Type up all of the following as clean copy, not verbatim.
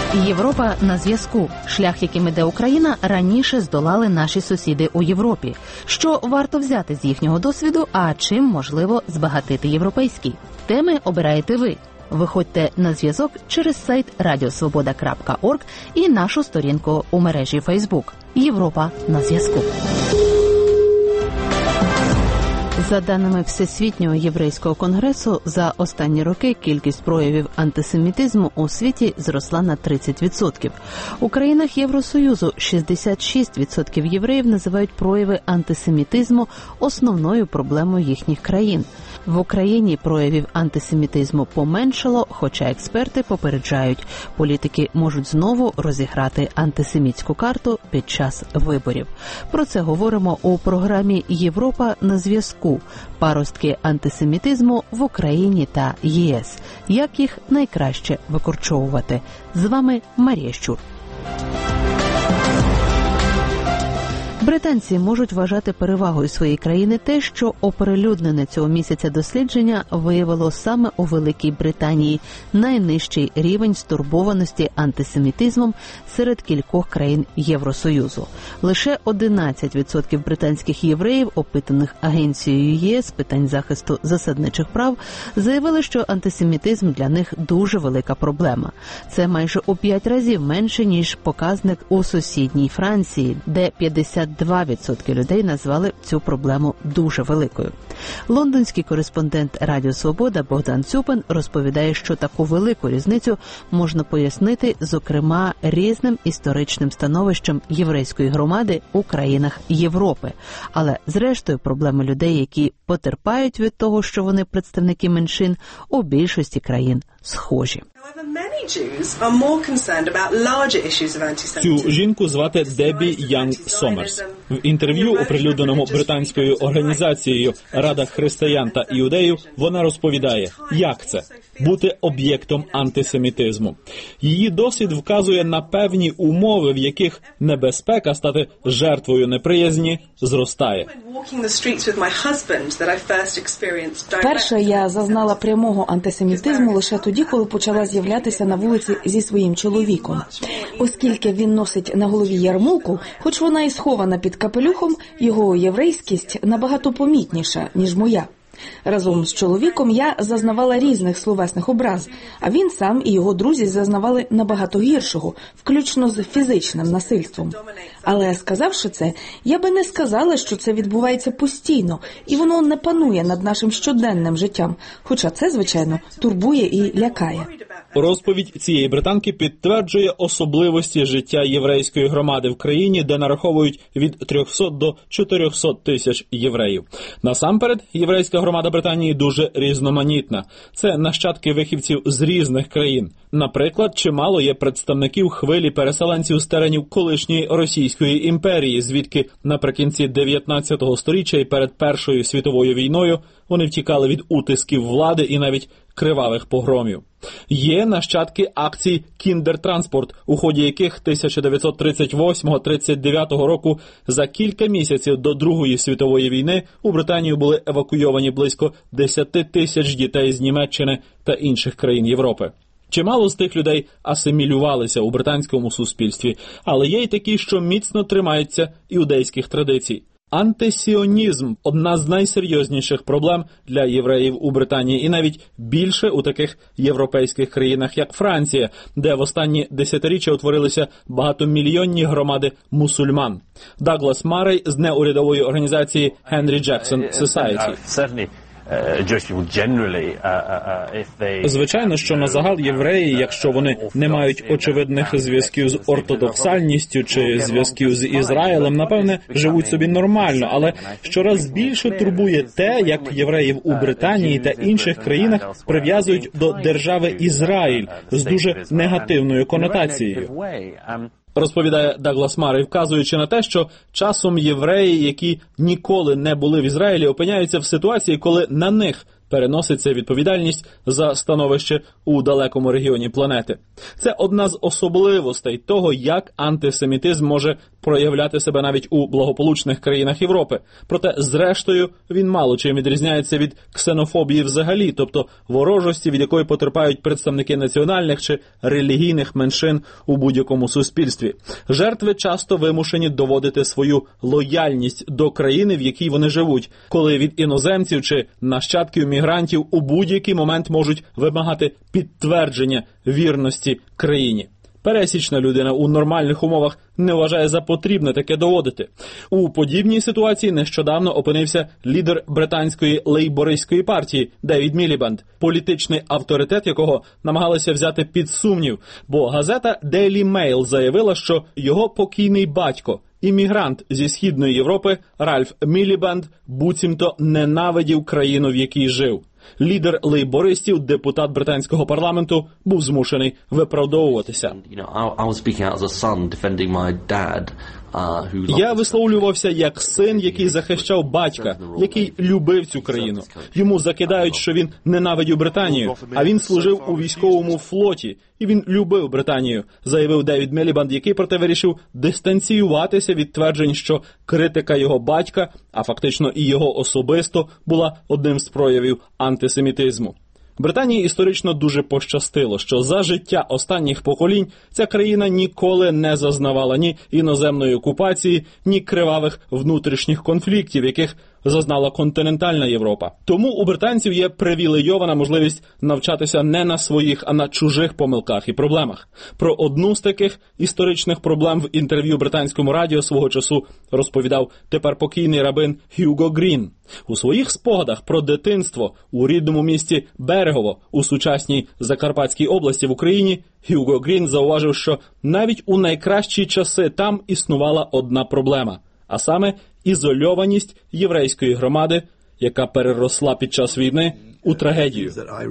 Європа на зв'язку. Шлях, яким іде Україна, раніше здолали наші сусіди у Європі. Що варто взяти з їхнього досвіду, а чим можливо збагатити європейський? Теми обираєте ви. Виходьте на зв'язок через сайт radiosvoboda.org і нашу сторінку у мережі Facebook. Європа на зв'язку. За даними Всесвітнього єврейського конгресу, за останні роки кількість проявів антисемітизму у світі зросла на 30%. У країнах Євросоюзу 66% євреїв називають прояви антисемітизму основною проблемою їхніх країн. В Україні проявів антисемітизму поменшало, хоча експерти попереджають, політики можуть знову розіграти антисемітську карту під час виборів. Про це говоримо у програмі «Європа на зв'язку. Паростки антисемітизму в Україні та ЄС. Як їх найкраще викорчовувати?» З вами Марія Щур. Британці можуть вважати перевагою своєї країни те, що оприлюднене цього місяця дослідження виявило саме у Великій Британії найнижчий рівень стурбованості антисемітизмом серед кількох країн Євросоюзу. Лише 11% британських євреїв, опитаних агенцією ЄС з питань захисту засадничих прав, заявили, що антисемітизм для них дуже велика проблема. Це майже у 5 разів менше, ніж показник у сусідній Франції, де 52% людей назвали цю проблему дуже великою. Лондонський кореспондент Радіо Свобода Богдан Цюпин розповідає, що таку велику різницю можна пояснити, зокрема, різним історичним становищем єврейської громади у країнах Європи. Але, зрештою, проблеми людей, які потерпають від того, що вони представники меншин, у більшості країн схожі. Цю жінку звати Дебі Янг Сомерс. В інтерв'ю, оприлюдненому британською організацією «Рада християн та іудеїв», вона розповідає, як це – бути об'єктом антисемітизму. Її досвід вказує на певні умови, в яких небезпека стати жертвою неприязні зростає. Вперше я зазнала прямого антисемітизму лише тоді, коли почала з'являтися на вулиці зі своїм чоловіком. Оскільки він носить на голові ярмулку, хоч вона і схована під капелюхом, його єврейськість набагато помітніша, ніж моя. Разом з чоловіком я зазнавала різних словесних образ, а він сам і його друзі зазнавали набагато гіршого, включно з фізичним насильством. Але, сказавши це, я би не сказала, що це відбувається постійно, і воно не панує над нашим щоденним життям, хоча це, звичайно, турбує і лякає. Розповідь цієї британки підтверджує особливості життя єврейської громади в країні, де нараховують від 300 до 400 тисяч євреїв. Насамперед, єврейська громада Британії дуже різноманітна. Це нащадки вихідців з різних країн. Наприклад, чимало є представників хвилі переселенців з теренів колишньої Російської імперії, звідки наприкінці 19 століття і перед Першою світовою війною вони втікали від утисків влади і навіть кривавих погромів. Є нащадки акцій «Кіндертранспорт», у ході яких 1938-39 року за кілька місяців до Другої світової війни у Британію були евакуйовані близько 10 тисяч дітей з Німеччини та інших країн Європи. Чимало з тих людей асимілювалися у британському суспільстві, але є й такі, що міцно тримаються іудейських традицій. Антисіонізм – одна з найсерйозніших проблем для євреїв у Британії, і навіть більше у таких європейських країнах, як Франція, де в останні десятиріччя утворилися багатомільйонні громади мусульман. Даглас Марей з неурядової організації Henry Jackson Society. Звичайно, що на загал євреї, якщо вони не мають очевидних зв'язків з ортодоксальністю чи зв'язків з Ізраїлем, напевне, живуть собі нормально, але щораз більше турбує те, як євреїв у Британії та інших країнах прив'язують до держави Ізраїль з дуже негативною конотацією. Розповідає Даглас Марей, вказуючи на те, що часом євреї, які ніколи не були в Ізраїлі, опиняються в ситуації, коли на них переноситься відповідальність за становище у далекому регіоні планети. Це одна з особливостей того, як антисемітизм може проявляти себе навіть у благополучних країнах Європи. Проте, зрештою, він мало чим відрізняється від ксенофобії взагалі, тобто ворожості, від якої потерпають представники національних чи релігійних меншин у будь-якому суспільстві. Жертви часто вимушені доводити свою лояльність до країни, в якій вони живуть, коли від іноземців чи нащадків мігрантів у будь-який момент можуть вимагати підтвердження вірності країні. Пересічна людина у нормальних умовах не вважає за потрібне таке доводити. У подібній ситуації нещодавно опинився лідер британської лейбористської партії Девід Мілібанд, політичний авторитет якого намагалися взяти під сумнів, бо газета Daily Mail заявила, що його покійний батько, іммігрант зі Східної Європи Ральф Мілібанд, буцімто ненавидів країну, в якій жив. Лідер лейбористів, депутат британського парламенту, був змушений виправдовуватися. Я висловлювався як син, який захищав батька, який любив цю країну. Йому закидають, що він ненавидів Британію, а він служив у військовому флоті, і він любив Британію, заявив Девід Мілібанд, який проте вирішив дистанціюватися від тверджень, що критика його батька, а фактично і його особисто, була одним з проявів антисемітизму. Британії історично дуже пощастило, що за життя останніх поколінь ця країна ніколи не зазнавала ні іноземної окупації, ні кривавих внутрішніх конфліктів, яких зазнала континентальна Європа. Тому у британців є привілейована можливість навчатися не на своїх, а на чужих помилках і проблемах. Про одну з таких історичних проблем в інтерв'ю британському радіо свого часу розповідав тепер покійний рабин Хьюго Грін. У своїх спогадах про дитинство у рідному місті Берегово у сучасній Закарпатській області в Україні Хьюго Грін зауважив, що навіть у найкращі часи там існувала одна проблема, а саме ізольованість єврейської громади, яка переросла під час війни у трагедію.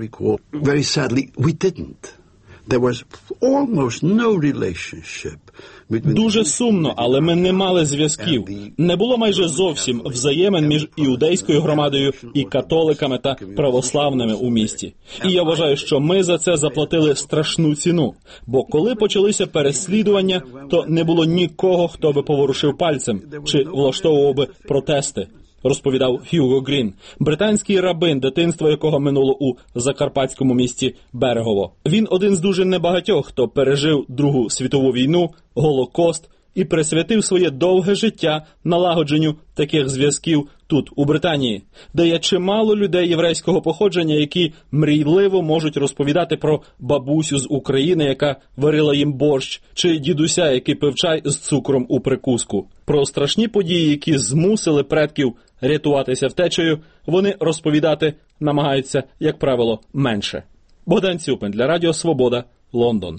Дуже сумно, але ми не мали зв'язків. Не було майже зовсім взаємин між іудейською громадою і католиками та православними у місті. І я вважаю, що ми за це заплатили страшну ціну. Бо коли почалися переслідування, то не було нікого, хто би поворушив пальцем чи влаштовував би протести, розповідав Хьюго Грін, британський рабин, дитинство якого минуло у закарпатському місті Берегово. Він один з дуже небагатьох, хто пережив Другу світову війну, Голокост і присвятив своє довге життя налагодженню таких зв'язків тут, у Британії, де є чимало людей єврейського походження, які мрійливо можуть розповідати про бабусю з України, яка варила їм борщ, чи дідуся, який пив чай з цукром у прикуску. Про страшні події, які змусили предків рятуватися втечею, вони розповідати намагаються, як правило, менше. Богдан Цюпин для Радіо Свобода, Лондон.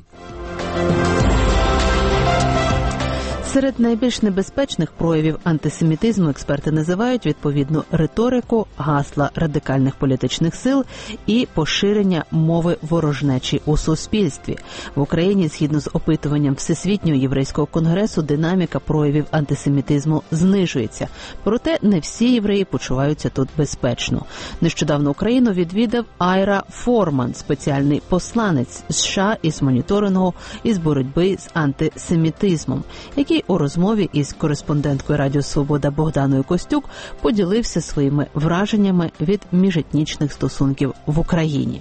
Серед найбільш небезпечних проявів антисемітизму експерти називають відповідну риторику, гасла радикальних політичних сил і поширення мови ворожнечі у суспільстві. В Україні, згідно з опитуванням Всесвітнього єврейського конгресу, динаміка проявів антисемітизму знижується. Проте не всі євреї почуваються тут безпечно. Нещодавно Україну відвідав Айра Форман, спеціальний посланець США із моніторингу із боротьби з антисемітизмом, який у розмові із кореспонденткою Радіо Свобода Богданою Костюк поділився своїми враженнями від міжетнічних стосунків в Україні.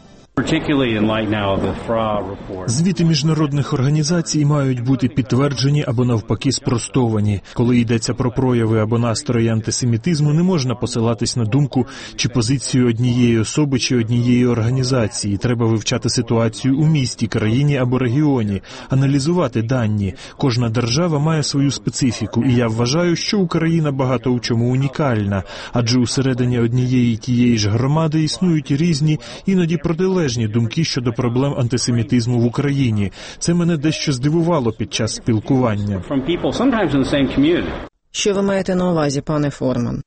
Звіти міжнародних організацій мають бути підтверджені або навпаки спростовані. Коли йдеться про прояви або настрої антисемітизму, не можна посилатись на думку чи позицію однієї особи чи однієї організації. Треба вивчати ситуацію у місті, країні або регіоні, аналізувати дані. Кожна держава має свою специфіку, і я вважаю, що Україна багато у чому унікальна, адже усередині однієї тієї ж громади існують різні, іноді протилежні думки щодо проблем антисемітизму в Україні. Це мене дещо здивувало під час спілкування. Що ви маєте на увазі, пане Форман?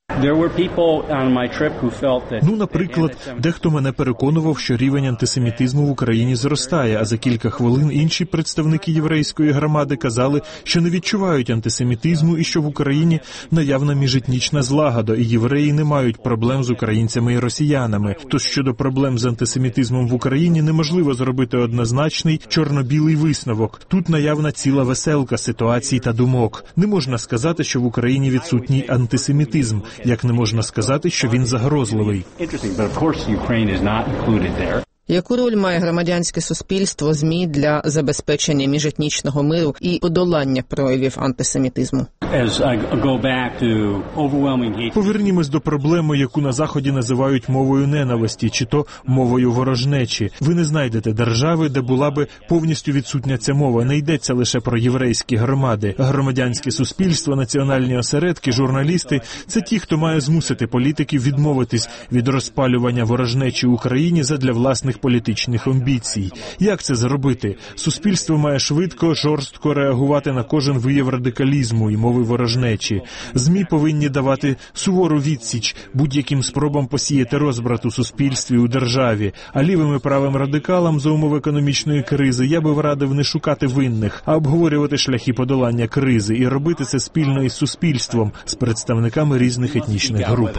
Наприклад, дехто мене переконував, що рівень антисемітизму в Україні зростає, а за кілька хвилин інші представники єврейської громади казали, що не відчувають антисемітизму і що в Україні наявна міжетнічна злагода, і євреї не мають проблем з українцями і росіянами. Тож щодо проблем з антисемітизмом в Україні неможливо зробити однозначний чорно-білий висновок. Тут наявна ціла веселка ситуацій та думок. Не можна сказати, що в Україні відсутній антисемітизм, як не можна сказати, що він загрозливий. Яку роль має громадянське суспільство, ЗМІ для забезпечення міжетнічного миру і подолання проявів антисемітизму? Повернімось до проблеми, яку на Заході називають мовою ненависті, чи то мовою ворожнечі. Ви не знайдете держави, де була би повністю відсутня ця мова. Не йдеться лише про єврейські громади. Громадянське суспільство, національні осередки, журналісти – це ті, хто має змусити політиків відмовитись від розпалювання ворожнечі в Україні задля власних політичних амбіцій. Як це зробити? Суспільство має швидко, жорстко реагувати на кожен вияв радикалізму і мови ворожнечі. ЗМІ повинні давати сувору відсіч будь-яким спробам посіяти розбрат у суспільстві, у державі. А лівим і правим радикалам за умов економічної кризи я би радив не шукати винних, а обговорювати шляхи подолання кризи і робити це спільно із суспільством, з представниками різних етнічних груп.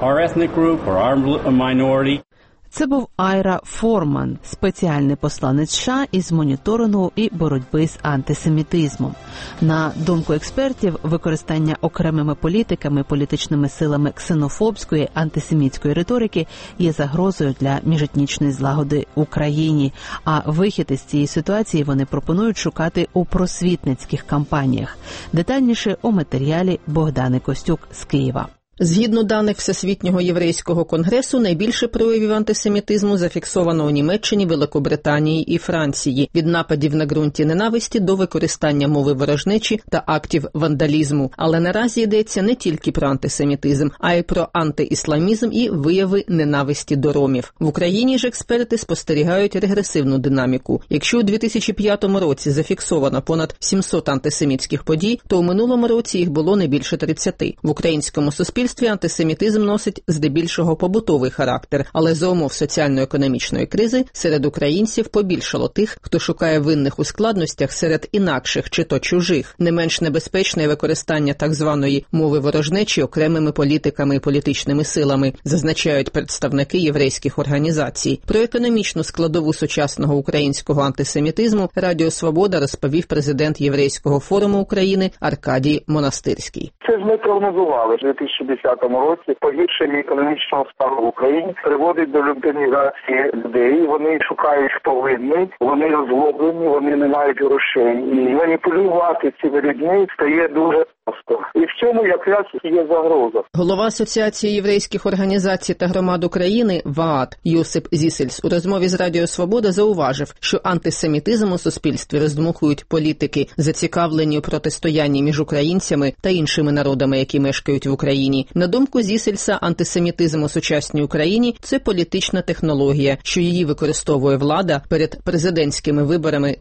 Це був Айра Форман, спеціальний посланець США із моніторингу і боротьби з антисемітизмом. На думку експертів, використання окремими політиками, політичними силами ксенофобської, антисемітської риторики є загрозою для міжетнічної злагоди в Україні, а вихід із цієї ситуації вони пропонують шукати у просвітницьких кампаніях. Детальніше у матеріалі Богдани Костюк з Києва. Згідно даних Всесвітнього єврейського конгресу, найбільше проявів антисемітизму зафіксовано у Німеччині, Великобританії і Франції. Від нападів на ґрунті ненависті до використання мови ворожнечі та актів вандалізму. Але наразі йдеться не тільки про антисемітизм, а й про антиісламізм і вияви ненависті до ромів. В Україні ж експерти спостерігають регресивну динаміку. Якщо у 2005 році зафіксовано понад 700 антисемітських подій, то у минулому році їх було не більше 30. В українському суспільстві антисемітизм носить здебільшого побутовий характер, але за умов соціально-економічної кризи серед українців побільшало тих, хто шукає винних у складностях серед інакших чи то чужих. Не менш небезпечне використання так званої мови ворожнечі окремими політиками і політичними силами, зазначають представники єврейських організацій. Про економічну складову сучасного українського антисемітизму Радіо Свобода розповів президент Єврейського форуму України Аркадій Монастирський. Це ж ми прогнозували в 2010 році. Погіршення економічного стану в Україні приводить до людинізації людей. Вони шукають, хто винний, вони розлоблені, вони не мають грошей. І маніпулювати цими людьми стає дуже просто. І в цьому якраз є загроза. Голова Асоціації єврейських організацій та громад України ВААТ Йосип Зісельс у розмові з Радіо Свобода зауважив, що антисемітизм у суспільстві роздмухують політики, зацікавлені у протистоянні між українцями та іншими народами, які мешкають в Україні. На думку Зісельса, антисемітизм у сучасній Україні – це політична технологія, що її використовує влада перед президентськими виборами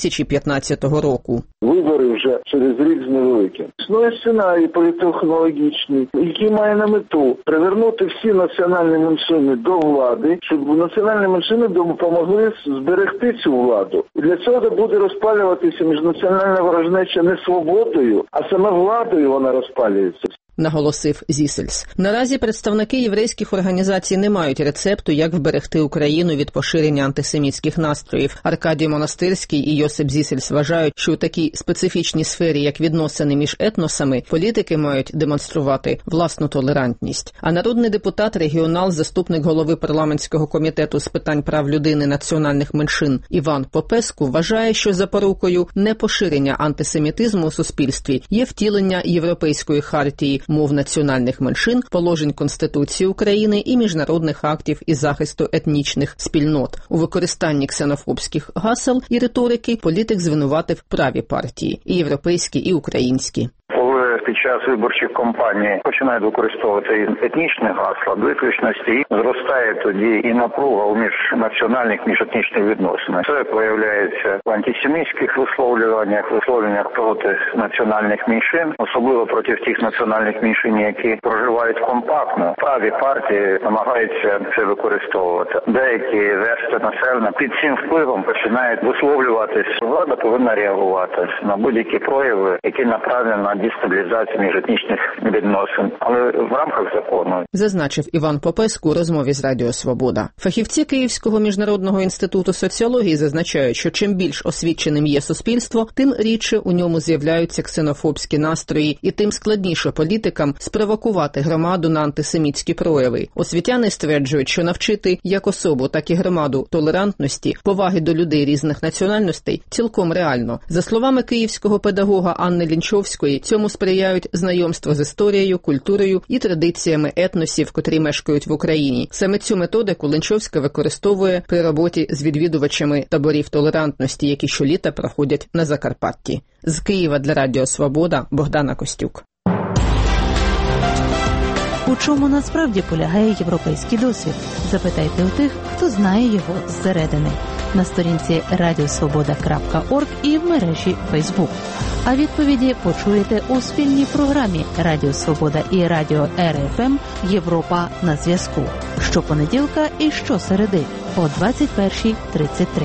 2015 року. Вибори вже через рік з невеликим. Існує сценарій політтехнологічний, який має на мету привернути всі національні меншини до влади, щоб національні меншини допомогли зберегти цю владу. І для цього буде розпалюватися міжнаціональна ворожнеча не свободою, а саме владою вона розпалюється. Наголосив Зісельс. Наразі представники єврейських організацій не мають рецепту, як вберегти Україну від поширення антисемітських настроїв. Аркадій Монастирський і Йосип Зісельс вважають, що у такій специфічній сфері, як відносини між етносами, політики мають демонструвати власну толерантність. А народний депутат, регіонал, заступник голови парламентського комітету з питань прав людини національних меншин Іван Попеску вважає, що запорукою непоширення антисемітизму у суспільстві є втілення Європейської хартії мов національних меншин, положень Конституції України і міжнародних актів із захисту етнічних спільнот. У використанні ксенофобських гасел і риторики політик звинуватив праві партії – і європейські, і українські. час виборчих кампаній починають використовувати етнічні гасла, виключності, і зростає тоді і напруга у міжнаціональних, міжетнічних відносинах. Це проявляється в антисемітських висловлюваннях проти національних меншин, особливо проти тих національних меншин, які проживають компактно. Праві партії намагаються це використовувати. Деякі верстви населення під цим впливом починають висловлюватись. Влада повинна реагувати на будь-які прояви, які направлені на дестабілізацію міжетнічних відносин, але в рамках закону. Зазначив Іван Попеску у розмові з Радіо Свобода. Фахівці Київського міжнародного інституту соціології зазначають, що чим більш освіченим є суспільство, тим рідше у ньому з'являються ксенофобські настрої і тим складніше політикам спровокувати громаду на антисемітські прояви. Освітяни стверджують, що навчити як особу, так і громаду толерантності, поваги до людей різних національностей цілком реально. За словами київського педагога Анни Лінчовської, цьому сприяють знайомство з історією, культурою і традиціями етносів, котрі мешкають в Україні. Саме цю методику Лінчовська використовує при роботі з відвідувачами таборів толерантності, які щоліта проходять на Закарпатті. З Києва для Радіо Свобода Богдана Костюк. У чому насправді полягає європейський досвід? Запитайте у тих, хто знає його зсередини. На сторінці radiosvoboda.org і в мережі Facebook. А відповіді почуєте у спільній програмі Радіо Свобода і Радіо РФМ «Європа на зв'язку». Щопонеділка і щосереди о 21:33.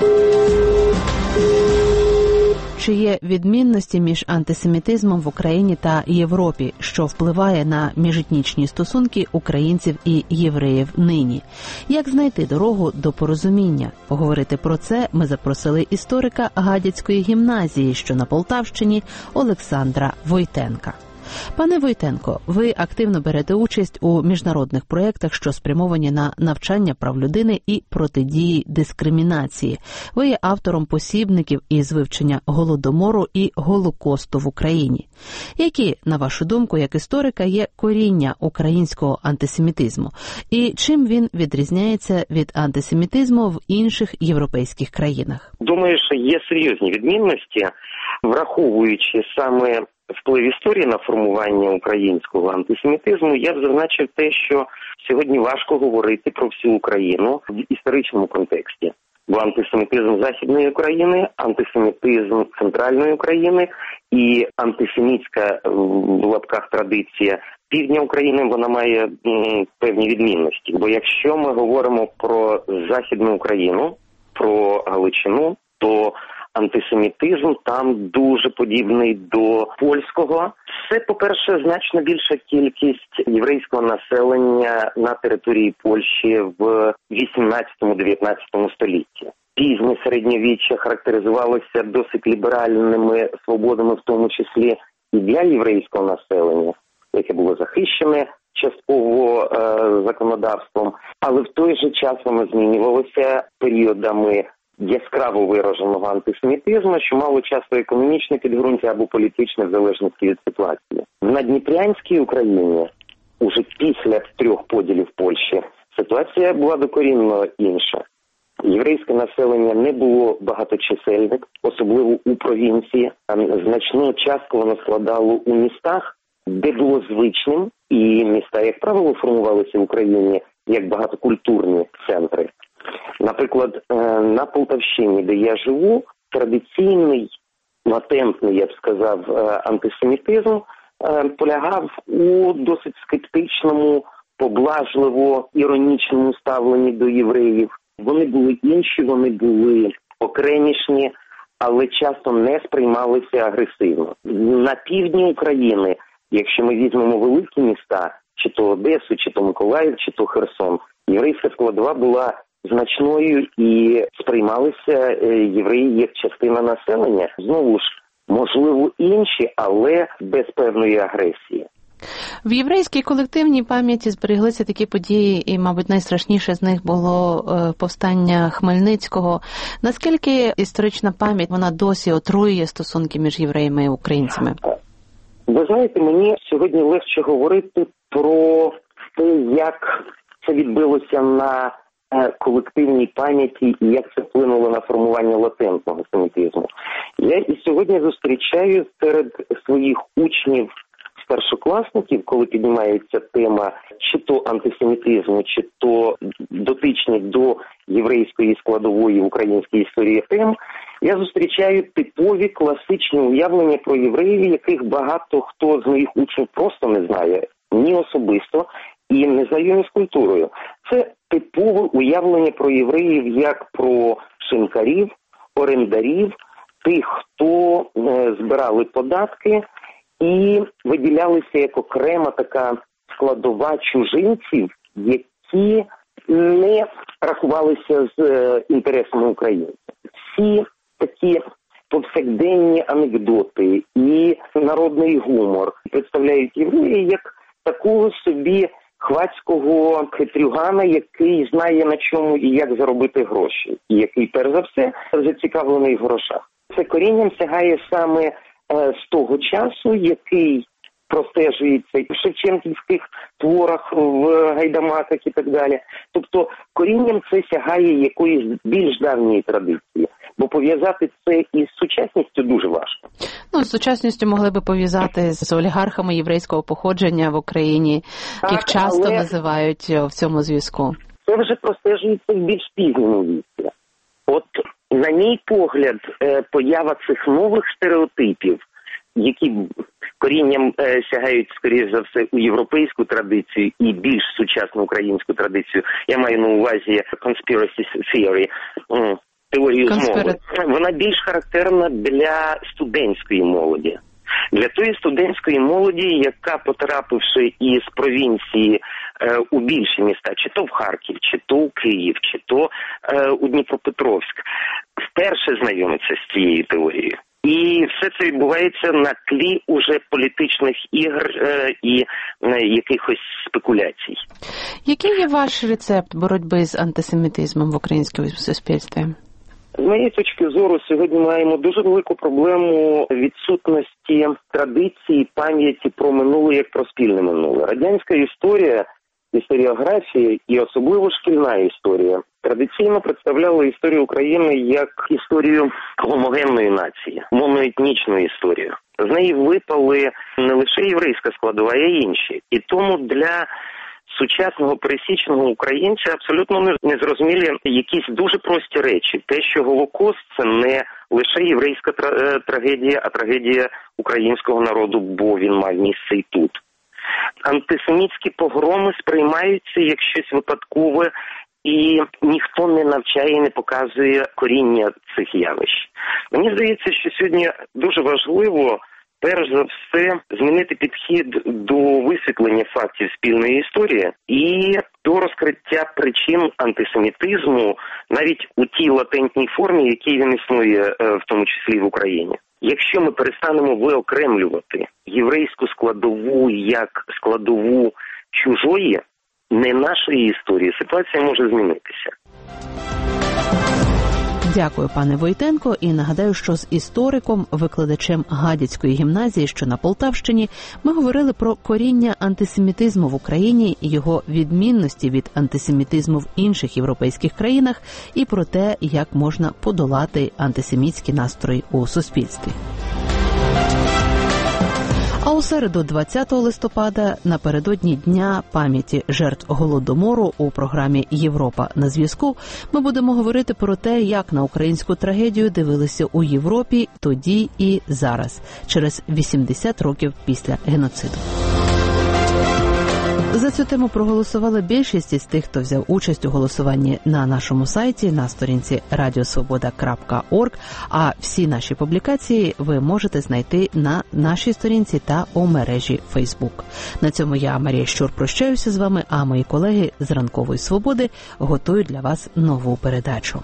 Чи є відмінності між антисемітизмом в Україні та Європі, що впливає на міжетнічні стосунки українців і євреїв нині? Як знайти дорогу до порозуміння? Поговорити про це ми запросили історика Гадяцької гімназії, що на Полтавщині, Олександра Войтенка. Пане Войтенко, ви активно берете участь у міжнародних проєктах, що спрямовані на навчання прав людини і протидії дискримінації. Ви є автором посібників із вивчення Голодомору і Голокосту в Україні. Які, на вашу думку, як історика, є коріння українського антисемітизму? І чим він відрізняється від антисемітизму в інших європейських країнах? Думаю, що є серйозні відмінності, враховуючи саме вплив історії на формування українського антисемітизму, я б зазначив те, що сьогодні важко говорити про всю Україну в історичному контексті. Бо антисемітизм Західної України, антисемітизм Центральної України і антисемітська в лапках традиція Півдня України, вона має певні відмінності. Бо якщо ми говоримо про Західну Україну, про Галичину, то антисемітизм там дуже подібний до польського. Це, по-перше, значно більша кількість єврейського населення на території Польщі в 18-19 столітті. Пізнє середньовіччя характеризувалося досить ліберальними свободами, в тому числі і для єврейського населення, яке було захищене частково законодавством, але в той же час воно змінювалося періодами яскраво вираженого антисемітизму, що мало часто економічне підґрунтя або політичне в залежності від ситуації. В Надніпрянській Україні, уже після 3 поділів Польщі, ситуація була докорінно інша. Єврейське населення не було багаточисельним, особливо у провінції. Значну частку воно складало у містах, де було звичним, і міста, як правило, формувалися в Україні як багатокультурні центри. Наприклад, на Полтавщині, де я живу, традиційний, латентний, я б сказав, антисемітизм полягав у досить скептичному, поблажливо, іронічному ставленні до євреїв. Вони були інші, вони були окремішні, але часто не сприймалися агресивно. На півдні України, якщо ми візьмемо великі міста, чи то Одесу, чи то Миколаїв, чи то Херсон, єврейська складова була значною і сприймалися євреї як частина населення. Знову ж, можливо, інші, але без певної агресії. В єврейській колективній пам'яті збереглися такі події, і, мабуть, найстрашніше з них було повстання Хмельницького. Наскільки історична пам'ять, вона досі отруює стосунки між євреями і українцями? Ви знаєте, мені сьогодні легше говорити про те, як це відбилося на колективній пам'яті і як це вплинуло на формування латентного семітизму. Я і сьогодні зустрічаю серед своїх учнів першокласників, коли піднімається тема чи то антисемітизму, чи то дотичних до єврейської складової в українській історії тем, я зустрічаю типові класичні уявлення про євреїв, яких багато хто з моїх учнів просто не знає, ні особисто, і не знайомі з культурою. Це типове уявлення про євреїв як про шинкарів, орендарів, тих, хто збирали податки і виділялися як окрема така складова чужинців, які не рахувалися з інтересами українців. Всі такі повсякденні анекдоти і народний гумор представляють євреї як такого собі хвацького хитрюгана, який знає на чому і як заробити гроші, і який, перш за все, зацікавлений в грошах. Це корінням сягає саме з того часу, який простежується і в шевченківських творах, в гайдамаках і так далі. Тобто корінням це сягає якоїсь більш давньої традиції. Бо пов'язати це із сучасністю дуже важко. З сучасністю могли би пов'язати з олігархами єврейського походження в Україні, яких часто називають в цьому зв'язку. Це вже простежується в більш пізньому віці. От, на мій погляд, поява цих нових стереотипів, які корінням сягають, скоріш за все, у європейську традицію і більш сучасну українську традицію, я маю на увазі conspiracy theory, теорію змови, вона більш характерна для студентської молоді. Для тої студентської молоді, яка, потрапивши із провінції у більші міста, чи то в Харків, чи то у Київ, чи то у Дніпропетровськ, вперше знайомиться з цією теорією. І все це відбувається на тлі уже політичних ігр і якихось спекуляцій. Який є ваш рецепт боротьби з антисемітизмом в українському суспільстві? З моєї точки зору, сьогодні маємо дуже велику проблему відсутності традиції, пам'яті про минуле як про спільне минуле. Радянська історія, історіографія і особливо шкільна історія традиційно представляла історію України як історію гомогенної нації, моноетнічну історію. З неї випали не лише єврейська складова, а й інші. І тому для сучасного пересічного українця абсолютно незрозумілі якісь дуже прості речі. Те, що Голокост – це не лише єврейська трагедія, а трагедія українського народу, бо він мав місце і тут. Антисемітські погроми сприймаються як щось випадкове, і ніхто не навчає і не показує коріння цих явищ. Мені здається, що сьогодні дуже важливо перш за все змінити підхід до висвітлення фактів спільної історії і до розкриття причин антисемітизму навіть у тій латентній формі, якій він існує, в тому числі в Україні. Якщо ми перестанемо виокремлювати єврейську складову як складову чужої, не нашої історії, ситуація може змінитися. Дякую, пане Войтенко, і нагадаю, що з істориком, викладачем Гадяцької гімназії, що на Полтавщині, ми говорили про коріння антисемітизму в Україні, його відмінності від антисемітизму в інших європейських країнах і про те, як можна подолати антисемітські настрої у суспільстві. А у середу 20 листопада, напередодні Дня пам'яті жертв Голодомору у програмі «Європа на зв'язку» ми будемо говорити про те, як на українську трагедію дивилися у Європі тоді і зараз, через 80 років після геноциду. За цю тему проголосували більшість із тих, хто взяв участь у голосуванні на нашому сайті, на сторінці radiosvoboda.org, а всі наші публікації ви можете знайти на нашій сторінці та у мережі Facebook. На цьому я, Марія Щур, прощаюся з вами, а мої колеги з «Ранкової свободи» готують для вас нову передачу.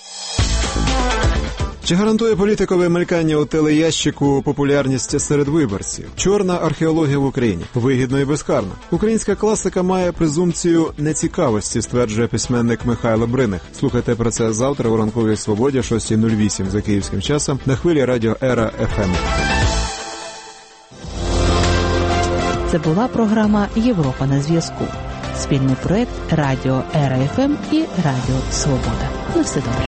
Чи гарантує політикове мелькання у телеящику популярність серед виборців? Чорна археологія в Україні. Вигідно і безкарно. Українська класика має презумпцію нецікавості, стверджує письменник Михайло Бриних. Слухайте про це завтра у «Ранковій свободі» 6:08 за київським часом на хвилі радіо Ера ФМ. Це була програма «Європа на зв'язку». Спільний проект Радіо Ера ФМ і Радіо Свобода. На все добре.